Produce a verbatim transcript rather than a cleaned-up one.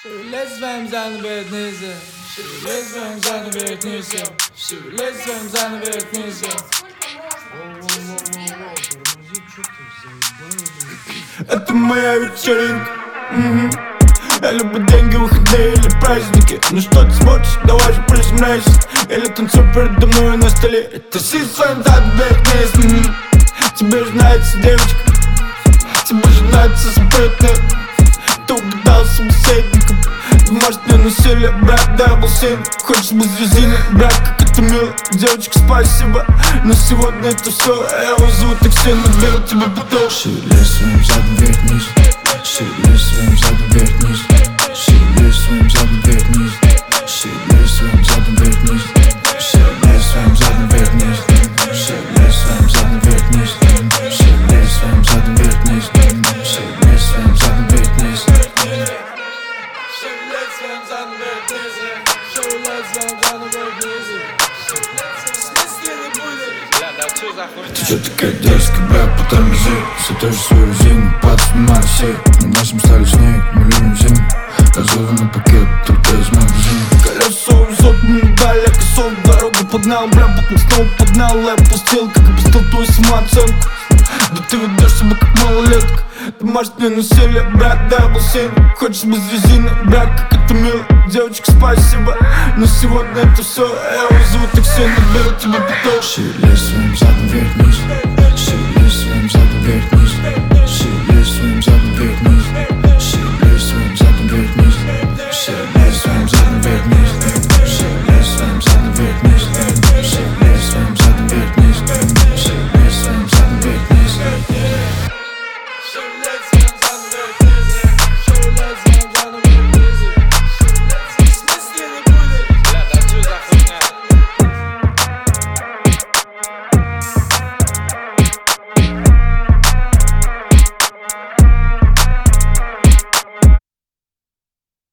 Шевели своим задом вверх низко, шевели своим задом вверх низко, шевели своим задом вверх низко. Это моя вечеринка. м-м. Я люблю деньги, выходные или праздники. Ну что ты смотришь, давай же приземляйся. Или танцуй передо мной на столе. Это си своим задом вверх вниз. м-м. Тебе же нравится девочка, тебе же нравится спрытная. Ты угадал собеседником. Домашнее насилие, брат, да, был сын. Хочешь без резины, брат, как это мило. Девочка, спасибо, но сегодня это все. Я его зову такси, наберу тебе потом. Шевели своим задом вверх вниз, шевели своим задом вверх вниз, шевели своим задом вверх вниз, шевели своим задом вверх вниз, шевели своим задом вверх вниз, шевели своим задом вверх вниз, шевели своим задом вверх вниз, шевели своим задом вверх вниз. Ты чё такая дерзкая, брат, потормози. Все тоже свою резину, подснимай все. На нашем стали снег, мы любим зиму. Газованный пакет, только из магазина. Колесо везет, мы дали косом. Дорогу поднял, бля, потом снова поднял. Я опустил, как опустил твою самооценку. Да ты ведешь себя как малолетка. Домашнее насилие, брат, да, был сын. Хочешь без резины, брат, как это мило. Девочка, спасибо, но сегодня это все. Я его зову такси, наберу тебе потом. Шевели своим задом вверх вниз, шевели своим задом вверх вниз, шевели своим задом вверх вниз.